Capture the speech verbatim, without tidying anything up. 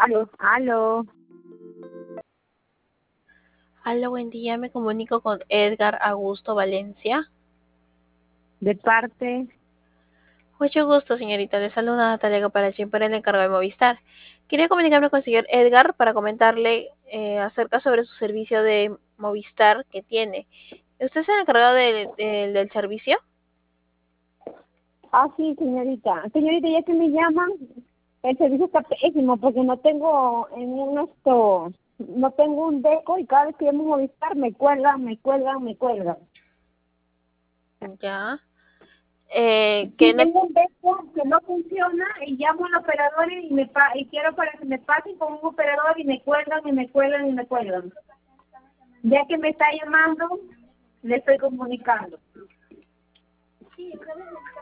Aló, aló. Hola, buen día. Me comunico con Edgar Augusto Valencia. De parte, Mucho gusto, señorita. Le saluda Natalia Caparachi por el encargo de Movistar. Quería comunicarme con el señor Edgar para comentarle eh, acerca sobre su servicio de Movistar que tiene. ¿Usted es el encargado del, del, del servicio? ah, sí, señorita. Señorita, ya que me llaman, el servicio está pésimo porque no tengo en un esto, no tengo un deco y cada vez que llamo a Movistar me cuelgan, me cuelgan, me cuelgan. Ya. Eh, Sí, que no, tengo un deco que no funciona y llamo al operador y me pa y quiero para que me pasen con un operador y me cuelgan y me cuelgan y me cuelgan. Ya que me está llamando, le estoy comunicando.